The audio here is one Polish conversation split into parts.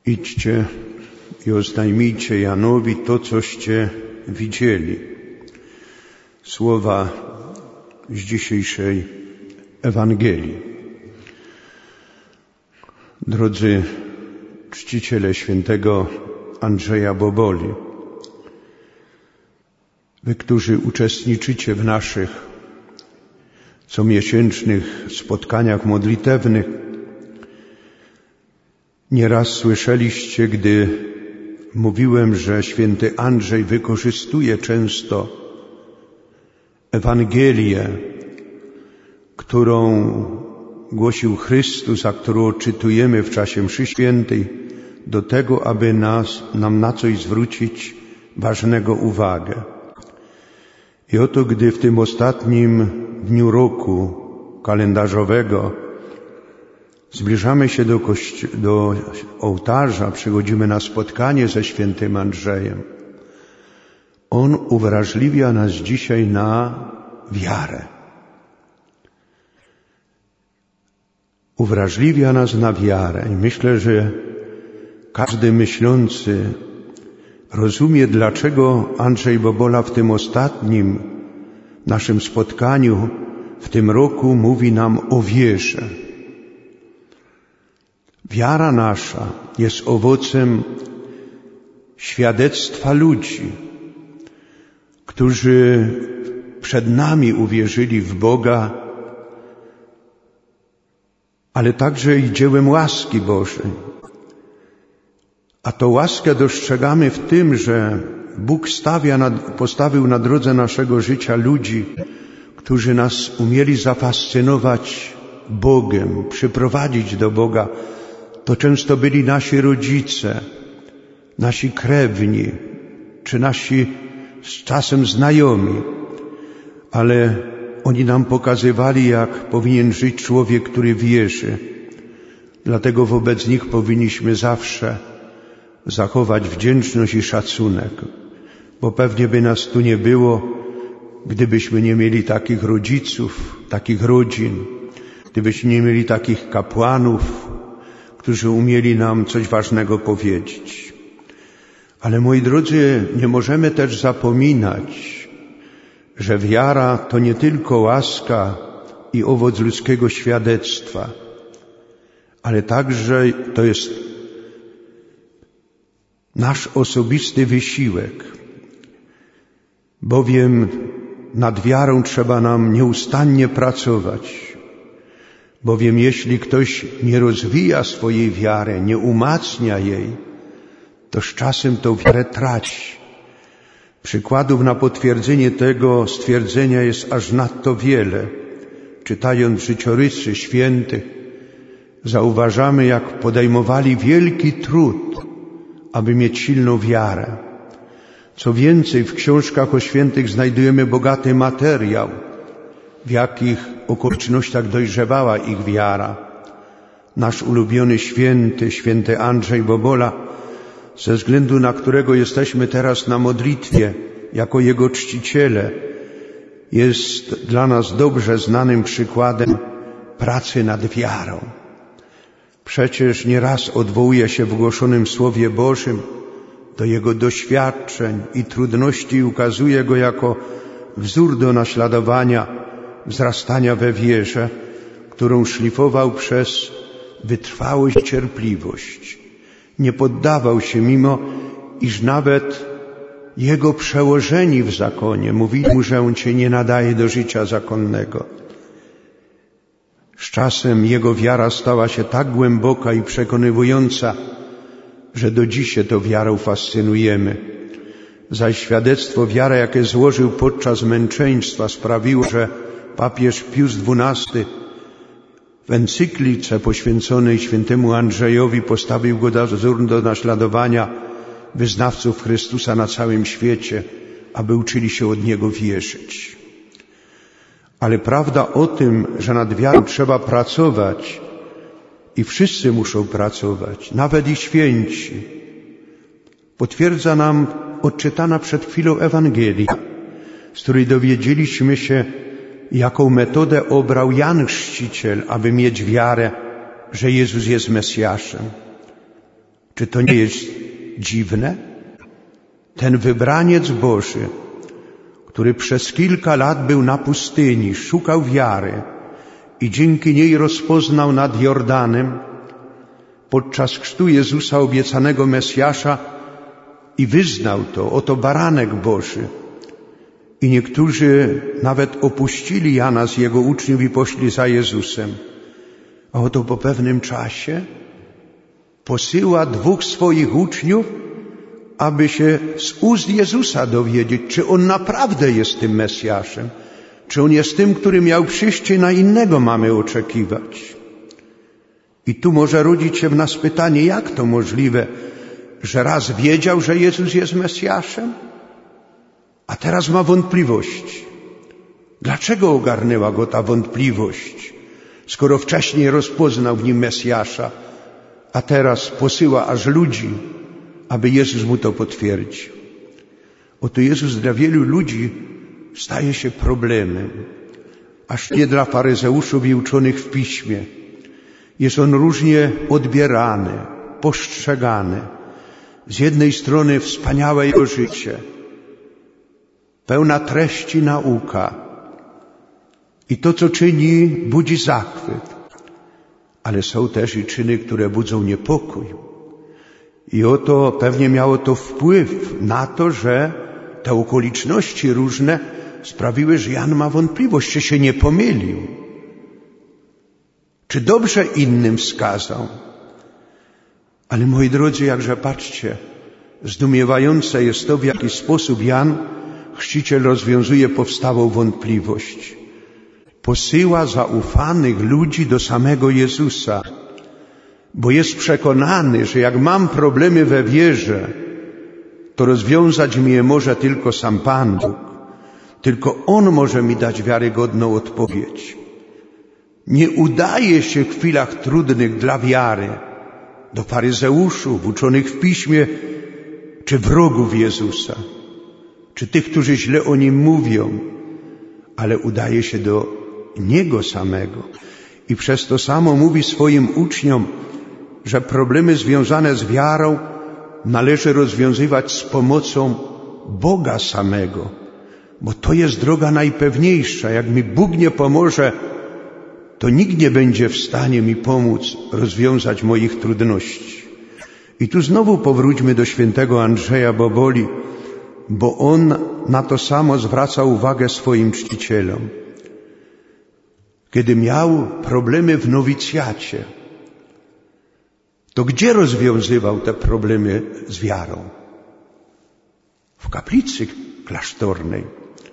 Idźcie i oznajmijcie Janowi to, coście widzieli. Słowa z dzisiejszej Ewangelii. Drodzy czciciele świętego Andrzeja Boboli, wy, którzy uczestniczycie w naszych comiesięcznych spotkaniach modlitewnych, nieraz słyszeliście, gdy mówiłem, że święty Andrzej wykorzystuje często Ewangelię, którą głosił Chrystus, a którą odczytujemy w czasie mszy świętej, do tego, aby nam na coś zwrócić ważnego uwagę. I oto, gdy w tym ostatnim dniu roku kalendarzowego zbliżamy się do ołtarza, przychodzimy na spotkanie ze świętym Andrzejem, on uwrażliwia nas dzisiaj na wiarę. Uwrażliwia nas na wiarę i myślę, że każdy myślący rozumie, dlaczego Andrzej Bobola w tym ostatnim naszym spotkaniu w tym roku mówi nam o wierze. Wiara nasza jest owocem świadectwa ludzi, którzy przed nami uwierzyli w Boga, ale także i dziełem łaski Bożej. A to łaskę dostrzegamy w tym, że Bóg postawił na drodze naszego życia ludzi, którzy nas umieli zafascynować Bogiem, przyprowadzić do Boga. To często byli nasi rodzice, nasi krewni, czy nasi z czasem znajomi, ale oni nam pokazywali, jak powinien żyć człowiek, który wierzy. Dlatego wobec nich powinniśmy zawsze zachować wdzięczność i szacunek, bo pewnie by nas tu nie było, gdybyśmy nie mieli takich rodziców, takich rodzin, gdybyśmy nie mieli takich kapłanów, którzy umieli nam coś ważnego powiedzieć. Ale moi drodzy, nie możemy też zapominać, że wiara to nie tylko łaska i owoc ludzkiego świadectwa, ale także to jest nasz osobisty wysiłek, bowiem nad wiarą trzeba nam nieustannie pracować, bowiem jeśli ktoś nie rozwija swojej wiary, nie umacnia jej, to z czasem tą wiarę traci. Przykładów na potwierdzenie tego stwierdzenia jest aż nadto wiele. Czytając życiorysy świętych, zauważamy, jak podejmowali wielki trud, aby mieć silną wiarę. Co więcej, w książkach o świętych znajdujemy bogaty materiał, w jakich okolicznościach dojrzewała ich wiara. Nasz ulubiony święty Andrzej Bobola, ze względu na którego jesteśmy teraz na modlitwie, jako jego czciciele, jest dla nas dobrze znanym przykładem pracy nad wiarą. Przecież nieraz odwołuje się w głoszonym Słowie Bożym do jego doświadczeń i trudności i ukazuje go jako wzór do naśladowania, wzrastania we wierze, którą szlifował przez wytrwałość i cierpliwość. Nie poddawał się, mimo iż nawet jego przełożeni w zakonie mówili mu, że on się nie nadaje do życia zakonnego. Z czasem jego wiara stała się tak głęboka i przekonywująca, że do dziś się tą wiarą fascynujemy. Zaś świadectwo wiary, jakie złożył podczas męczeństwa, sprawiło, że papież Pius XII w encyklice poświęconej świętemu Andrzejowi postawił go za wzór do naśladowania wyznawców Chrystusa na całym świecie, aby uczyli się od Niego wierzyć. Ale prawda o tym, że nad wiarą trzeba pracować i wszyscy muszą pracować, nawet i święci, potwierdza nam odczytana przed chwilą Ewangelia, z której dowiedzieliśmy się, jaką metodę obrał Jan Chrzciciel, aby mieć wiarę, że Jezus jest Mesjaszem. Czy to nie jest dziwne? Ten wybraniec Boży, który przez kilka lat był na pustyni, szukał wiary i dzięki niej rozpoznał nad Jordanem podczas chrztu Jezusa obiecanego Mesjasza i wyznał to, oto baranek Boży. I niektórzy nawet opuścili Jana z jego uczniów i poszli za Jezusem. A oto po pewnym czasie posyła 2 swoich uczniów, aby się z ust Jezusa dowiedzieć, czy On naprawdę jest tym Mesjaszem, czy On jest tym, który miał przyjść, czy na innego mamy oczekiwać. I tu może rodzić się w nas pytanie, jak to możliwe, że raz wiedział, że Jezus jest Mesjaszem, a teraz ma wątpliwości. Dlaczego ogarnęła go ta wątpliwość, skoro wcześniej rozpoznał w nim Mesjasza, a teraz posyła aż ludzi, aby Jezus mu to potwierdził? Oto Jezus dla wielu ludzi staje się problemem, aż nie dla faryzeuszów i uczonych w Piśmie. Jest on różnie odbierany, postrzegany. Z jednej strony wspaniałe jego życie, pełna treści nauka i to, co czyni, budzi zachwyt. Ale są też i czyny, które budzą niepokój. I oto pewnie miało to wpływ na to, że te okoliczności różne sprawiły, że Jan ma wątpliwość, czy się nie pomylił. Czy dobrze innym wskazał? Ale moi drodzy, jakże patrzcie, zdumiewające jest to, w jaki sposób Jan, chrzciciel, rozwiązuje powstałą wątpliwość. Posyła zaufanych ludzi do samego Jezusa, bo jest przekonany, że jak mam problemy we wierze, to rozwiązać mi je może tylko sam Pan Bóg. Tylko On może mi dać wiarygodną odpowiedź. Nie udaje się w chwilach trudnych dla wiary do faryzeuszów, uczonych w Piśmie, czy wrogów Jezusa, czy tych, którzy źle o Nim mówią, ale udaje się do Niego samego. I przez to samo mówi swoim uczniom, że problemy związane z wiarą należy rozwiązywać z pomocą Boga samego, bo to jest droga najpewniejsza. Jak mi Bóg nie pomoże, to nikt nie będzie w stanie mi pomóc rozwiązać moich trudności. I tu znowu powróćmy do świętego Andrzeja Boboli, bo on na to samo zwraca uwagę swoim czcicielom. Kiedy miał problemy w nowicjacie, to gdzie rozwiązywał te problemy z wiarą? W kaplicy klasztornej,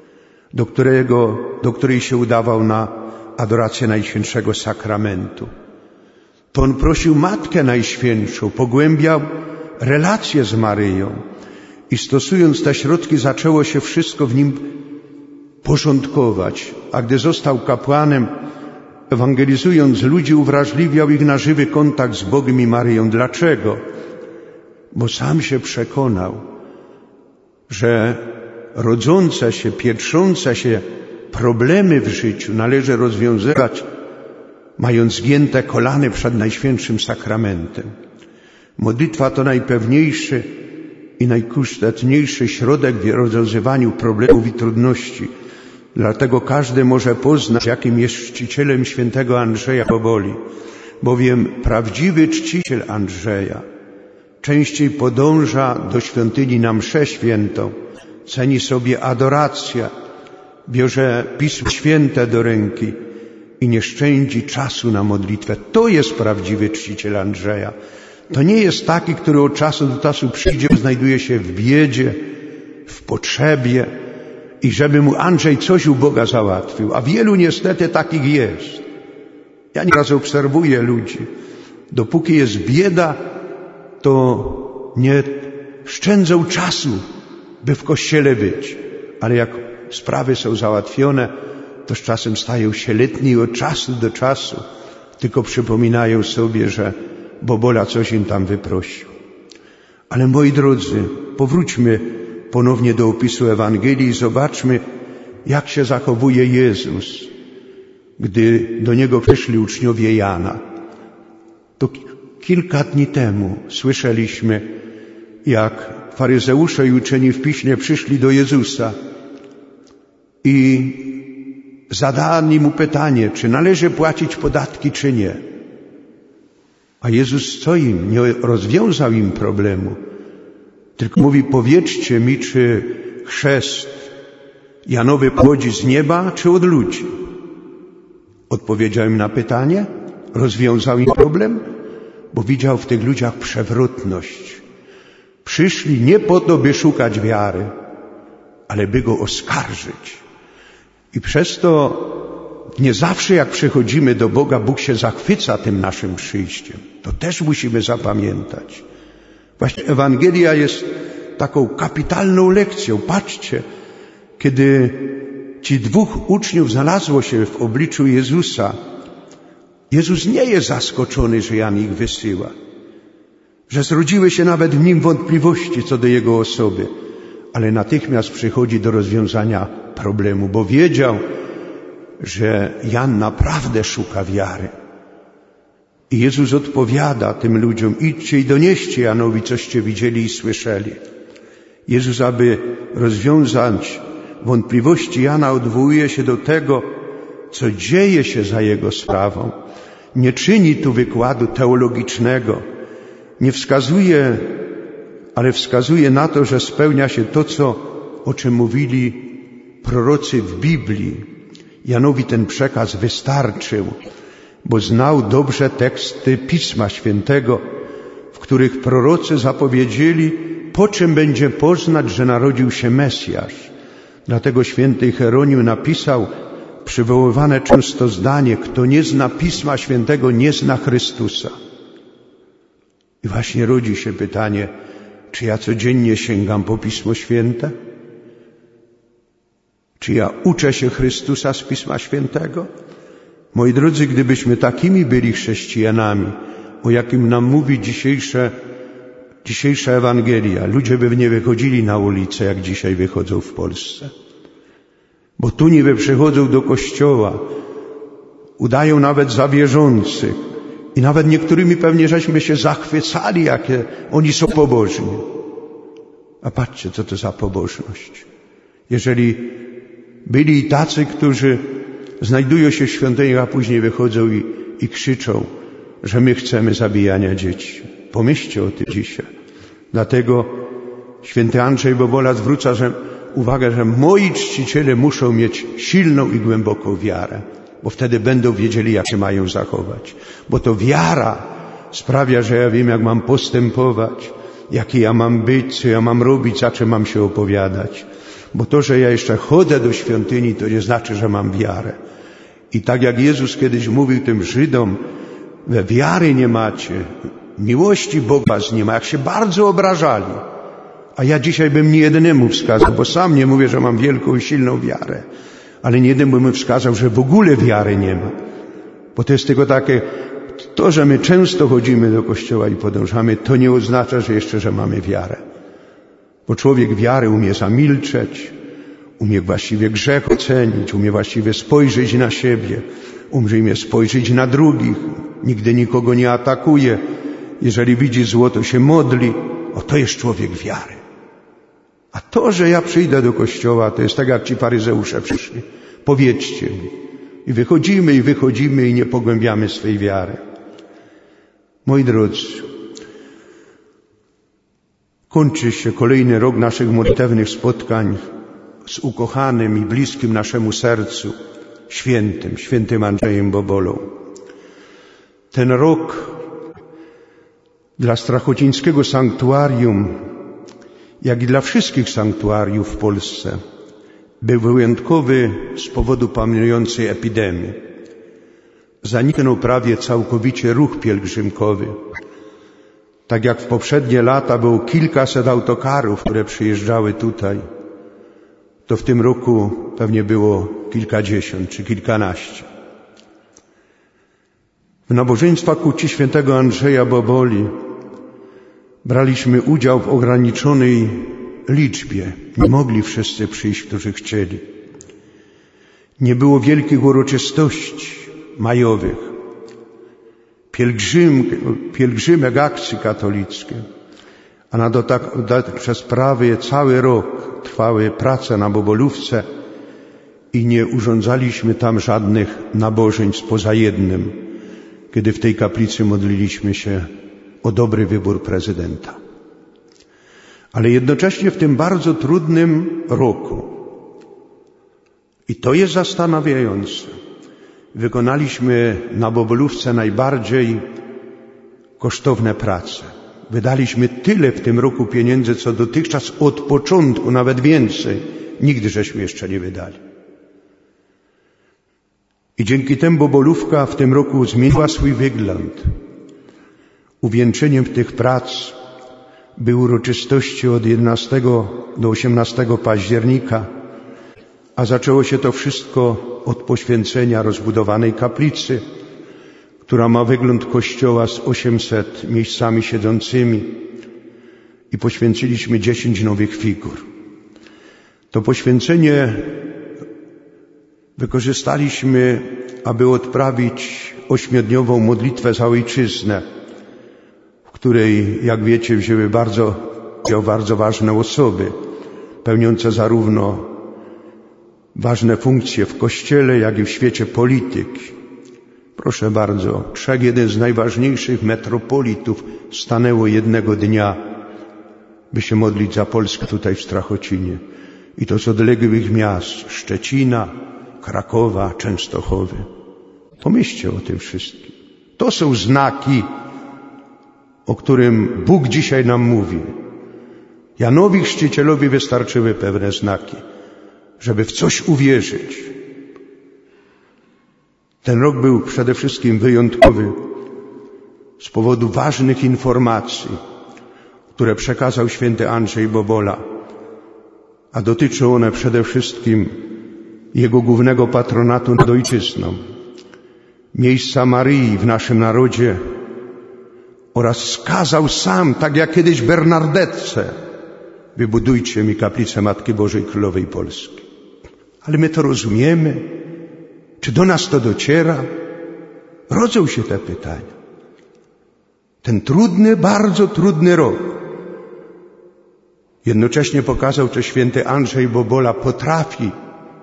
do której się udawał na adorację Najświętszego Sakramentu. To on prosił Matkę Najświętszą, pogłębiał relacje z Maryją i stosując te środki zaczęło się wszystko w nim porządkować. A gdy został kapłanem, ewangelizując ludzi, uwrażliwiał ich na żywy kontakt z Bogiem i Maryją. Dlaczego? Bo sam się przekonał, że rodzące się, pieprzące się problemy w życiu należy rozwiązywać, mając zgięte kolany przed Najświętszym Sakramentem. Modlitwa to najpewniejszy i najkusztowniejszy środek w rozwiązywaniu problemów i trudności. Dlatego każdy może poznać, jakim jest czcicielem świętego Andrzeja Boboli, bowiem prawdziwy czciciel Andrzeja częściej podąża do świątyni na mszę świętą, ceni sobie adorację, bierze Pismo Święte do ręki i nie szczędzi czasu na modlitwę. To jest prawdziwy czciciel Andrzeja. To nie jest taki, który od czasu do czasu przyjdzie, znajduje się w biedzie, w potrzebie i żeby mu Andrzej coś u Boga załatwił. A wielu niestety takich jest. Ja nieraz obserwuję ludzi. Dopóki jest bieda, to nie szczędzą czasu, by w kościele być. Ale jak sprawy są załatwione, to z czasem stają się letni i od czasu do czasu tylko przypominają sobie, że Bobola coś im tam wyprosił. Ale moi drodzy, powróćmy ponownie do opisu Ewangelii i zobaczmy, jak się zachowuje Jezus, gdy do Niego przyszli uczniowie Jana. To Kilka dni temu słyszeliśmy, jak faryzeusze i uczeni w piśmie przyszli do Jezusa i zadali mu pytanie, czy należy płacić podatki, czy nie. A Jezus co im? Nie rozwiązał im problemu, tylko mówi, powiedzcie mi, czy chrzest Janowy pochodzi z nieba, czy od ludzi? Odpowiedział im na pytanie, rozwiązał im problem, bo widział w tych ludziach przewrotność. Przyszli nie po to, by szukać wiary, ale by Go oskarżyć. I przez to nie zawsze jak przychodzimy do Boga, Bóg się zachwyca tym naszym przyjściem. To też musimy zapamiętać. Właśnie Ewangelia jest taką kapitalną lekcją. Patrzcie, kiedy ci dwóch uczniów znalazło się w obliczu Jezusa, Jezus nie jest zaskoczony, że Jan ich wysyła, że zrodziły się nawet w nim wątpliwości co do Jego osoby, ale natychmiast przychodzi do rozwiązania problemu, bo wiedział, że Jan naprawdę szuka wiary. I Jezus odpowiada tym ludziom, idźcie i donieście Janowi, coście widzieli i słyszeli. Jezus, aby rozwiązać wątpliwości Jana, odwołuje się do tego, co dzieje się za jego sprawą. Nie czyni tu wykładu teologicznego, nie wskazuje, ale wskazuje na to, że spełnia się to, o czym mówili prorocy w Biblii. Janowi ten przekaz wystarczył, bo znał dobrze teksty Pisma Świętego, w których prorocy zapowiedzieli, po czym będzie poznać, że narodził się Mesjasz. Dlatego święty Hieronium napisał przywoływane często zdanie, kto nie zna Pisma Świętego, nie zna Chrystusa. I właśnie rodzi się pytanie, czy ja codziennie sięgam po Pismo Święte? Czy ja uczę się Chrystusa z Pisma Świętego? Moi drodzy, gdybyśmy takimi byli chrześcijanami, o jakim nam mówi dzisiejsza Ewangelia, ludzie by nie wychodzili na ulicę, jak dzisiaj wychodzą w Polsce. Bo tu niby przychodzą do kościoła, udają nawet za wierzących i nawet niektórymi pewnie żeśmy się zachwycali, jakie oni są pobożni. A patrzcie, co to za pobożność. Jeżeli byli i tacy, którzy znajdują się w świątyni, a później wychodzą i krzyczą, że my chcemy zabijania dzieci. Pomyślcie o tym dzisiaj. Dlatego święty Andrzej Bobola zwraca uwagę, że moi czciciele muszą mieć silną i głęboką wiarę, bo wtedy będą wiedzieli, jak się mają zachować. Bo to wiara sprawia, że ja wiem, jak mam postępować, jaki ja mam być, co ja mam robić, za czym mam się opowiadać. Bo to, że ja jeszcze chodzę do świątyni, to nie znaczy, że mam wiarę. I tak jak Jezus kiedyś mówił tym Żydom, we wiary nie macie, miłości Boga nie ma, jak się bardzo obrażali. A ja dzisiaj bym niejednemu wskazał, bo sam nie mówię, że mam wielką i silną wiarę, ale niejednemu bym wskazał, że w ogóle wiary nie ma. Bo to jest tylko takie, to, że my często chodzimy do kościoła i podążamy, to nie oznacza, że mamy wiarę. Bo człowiek wiary umie zamilczeć, umie właściwie grzech ocenić, umie właściwie spojrzeć na siebie, umie spojrzeć na drugich, nigdy nikogo nie atakuje. Jeżeli widzi zło, to się modli. O, to jest człowiek wiary. A to, że ja przyjdę do kościoła, to jest tak, jak ci faryzeusze przyszli. Powiedzcie mi. I wychodzimy i nie pogłębiamy swej wiary. Moi drodzy, kończy się kolejny rok naszych modlitewnych spotkań z ukochanym i bliskim naszemu sercu świętym Andrzejem Bobolą. Ten rok dla Strachocińskiego Sanktuarium, jak i dla wszystkich sanktuariów w Polsce, był wyjątkowy z powodu panującej epidemii. Zaniknął prawie całkowicie ruch pielgrzymkowy. Tak jak w poprzednie lata było kilkaset autokarów, które przyjeżdżały tutaj, to w tym roku pewnie było kilkadziesiąt czy kilkanaście. W nabożeństwach ku czci świętego Andrzeja Boboli braliśmy udział w ograniczonej liczbie. Nie mogli wszyscy przyjść, którzy chcieli. Nie było wielkich uroczystości majowych. pielgrzymek akcji katolickie. A przez prawie cały rok trwały prace na Bobolówce i nie urządzaliśmy tam żadnych nabożeństw poza jednym, kiedy w tej kaplicy modliliśmy się o dobry wybór prezydenta. Ale jednocześnie w tym bardzo trudnym roku, i to jest zastanawiające, wykonaliśmy na Bobolówce najbardziej kosztowne prace. Wydaliśmy tyle w tym roku pieniędzy, co dotychczas od początku, nawet więcej, nigdy żeśmy jeszcze nie wydali. I dzięki temu Bobolówka w tym roku zmieniła swój wygląd. Uwieńczeniem tych prac były uroczystości od 11 do 18 października, a zaczęło się to wszystko od poświęcenia rozbudowanej kaplicy, która ma wygląd kościoła z 800 miejscami siedzącymi, i poświęciliśmy 10 nowych figur. To poświęcenie wykorzystaliśmy, aby odprawić 8-dniową modlitwę za ojczyznę, w której, jak wiecie, wzięły bardzo ważne osoby, pełniące zarówno ważne funkcje w Kościele, jak i w świecie polityki. Proszę bardzo, 3 jeden z najważniejszych metropolitów stanęło jednego dnia, by się modlić za Polskę tutaj w Strachocinie. I to z odległych miast: Szczecina, Krakowa, Częstochowy. Pomyślcie o tym wszystkim. To są znaki, o którym Bóg dzisiaj nam mówi. Janowi Chrzcicielowi wystarczyły pewne znaki, żeby w coś uwierzyć. Ten rok był przede wszystkim wyjątkowy z powodu ważnych informacji, które przekazał święty Andrzej Bobola, a dotyczą one przede wszystkim jego głównego patronatu nad ojczyzną, miejsca Maryi w naszym narodzie, oraz skazał sam, tak jak kiedyś Bernardetce: wybudujcie mi kaplicę Matki Bożej Królowej Polski. Ale my to rozumiemy? Czy do nas to dociera? Rodzą się te pytania. Ten trudny, bardzo trudny rok jednocześnie pokazał, że święty Andrzej Bobola potrafi,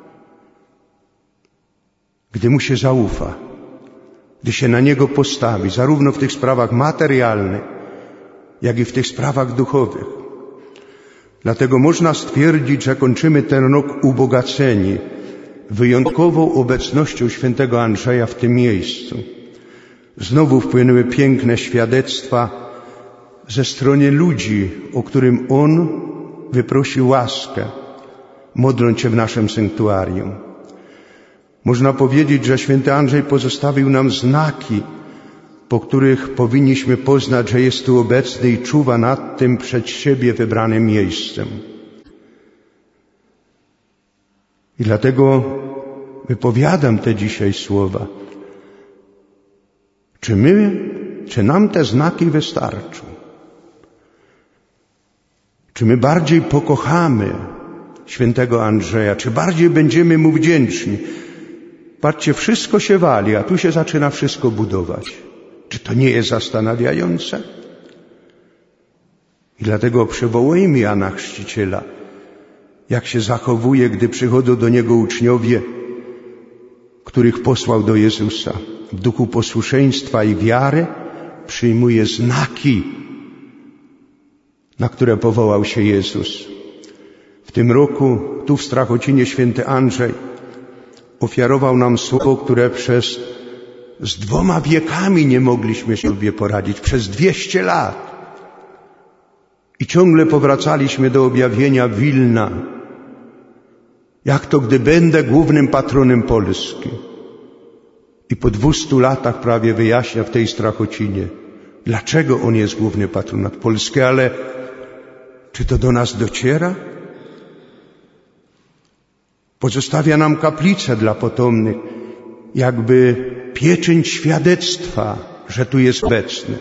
gdy mu się zaufa, gdy się na niego postawi, zarówno w tych sprawach materialnych, jak i w tych sprawach duchowych. Dlatego można stwierdzić, że kończymy ten rok ubogaceni wyjątkową obecnością świętego Andrzeja w tym miejscu. Znowu wpłynęły piękne świadectwa ze strony ludzi, o którym on wyprosił łaskę, modląc się w naszym sanktuarium. Można powiedzieć, że święty Andrzej pozostawił nam znaki, po których powinniśmy poznać, że jest tu obecny i czuwa nad tym przed siebie wybranym miejscem. I dlatego wypowiadam te dzisiaj słowa. Czy nam te znaki wystarczą? Czy my bardziej pokochamy świętego Andrzeja? Czy bardziej będziemy mu wdzięczni? Patrzcie, wszystko się wali, a tu się zaczyna wszystko budować. Czy to nie jest zastanawiające? I dlatego przywołujmy Jana Chrzciciela, jak się zachowuje, gdy przychodzą do niego uczniowie, których posłał do Jezusa. W duchu posłuszeństwa i wiary przyjmuje znaki, na które powołał się Jezus. W tym roku, tu w Strachocinie, święty Andrzej ofiarował nam słowo, które z 2 wiekami nie mogliśmy sobie poradzić, przez 200 lat. I ciągle powracaliśmy do objawienia Wilna. Jak to, gdy będę głównym patronem Polski? I po 200 latach prawie wyjaśnia w tej Strachocinie, dlaczego on jest główny patronat Polski, ale czy to do nas dociera? Pozostawia nam kaplicę dla potomnych, jakby pieczęć świadectwa, że tu jest obecny.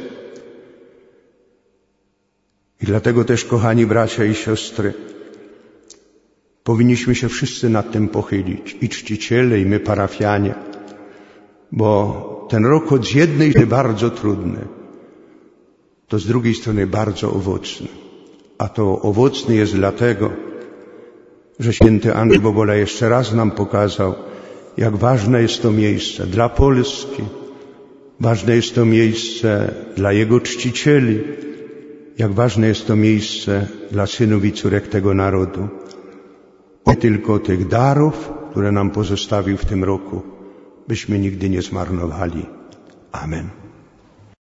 I dlatego też, kochani bracia i siostry, powinniśmy się wszyscy nad tym pochylić, i czciciele, i my parafianie, bo ten rok z jednej strony bardzo trudny, to z drugiej strony bardzo owocny. A to owocny jest dlatego, że święty Andrzej Bobola jeszcze raz nam pokazał, jak ważne jest to miejsce dla Polski, ważne jest to miejsce dla jego czcicieli, jak ważne jest to miejsce dla synów i córek tego narodu. Nie tylko tych darów, które nam pozostawił w tym roku, byśmy nigdy nie zmarnowali. Amen.